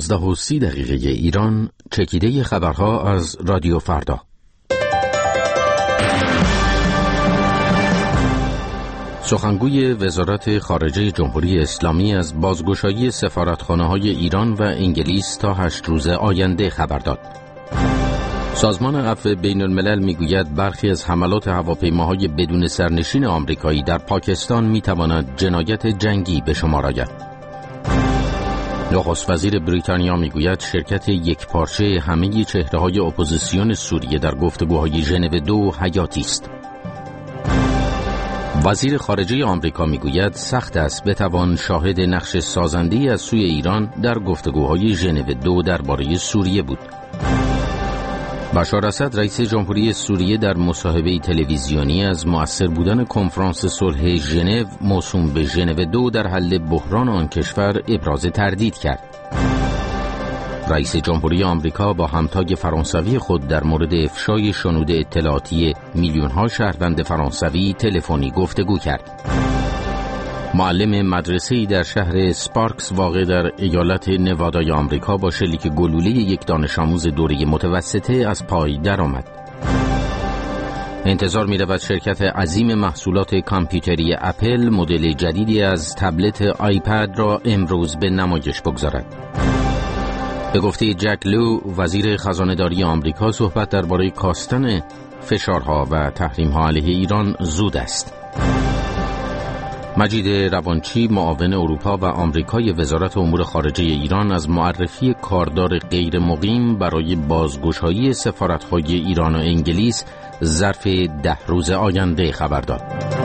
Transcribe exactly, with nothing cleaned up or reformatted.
دوازده و سی دقیقه ایران، چکیده خبرها از رادیو فردا. سخنگوی وزارت خارجه جمهوری اسلامی از بازگشایی سفارتخانه‌های ایران و انگلیس تا هشت روز آینده خبر داد. سازمان عفو بین الملل میگوید برخی از حملات هواپیماهای بدون سرنشین آمریکایی در پاکستان میتواند جنایت جنگی به شمار آید. نخست وزیر بریتانیا میگوید شرکت یکپارچه همه چهره‌های اپوزیسیون سوریه در گفتگوهای ژنو دو حیاتی است. وزیر خارجه آمریکا میگوید سخت است بتوان شاهد نقش سازنده‌ای از سوی ایران در گفتگوهای ژنو دو درباره سوریه بود. بشار اسد رئیس جمهوری سوریه در مصاحبه تلویزیونی از مؤثر بودن کنفرانس صلح ژنو موسوم به ژنو دو در حل بحران آن کشور ابراز تردید کرد. رئیس جمهوری آمریکا با همتای فرانسوی خود در مورد افشای شنود اطلاعاتی میلیون‌ها شهروند فرانسوی تلفنی گفتگو کرد. معلم مدرسه‌ای در شهر اسپارکس واقع در ایالت نوادای آمریکا با شلیک گلوله یک دانش آموز دوره متوسطه از پای درآمد. انتظار می‌رود شرکت عظیم محصولات کامپیوتری اپل مدل جدیدی از تبلت آیپد را امروز به نمایش بگذارد. به گفته جک لو وزیر خزانه‌داری آمریکا صحبت درباره کاستن فشارها و تحریم‌ها علیه ایران زود است. مجید روانچی معاون اروپا و آمریکای وزارت امور خارجه ایران از معرفی کاردار غیر مقیم برای بازگشایی سفارت‌های ایران و انگلیس ظرف ده روز آینده خبر داد.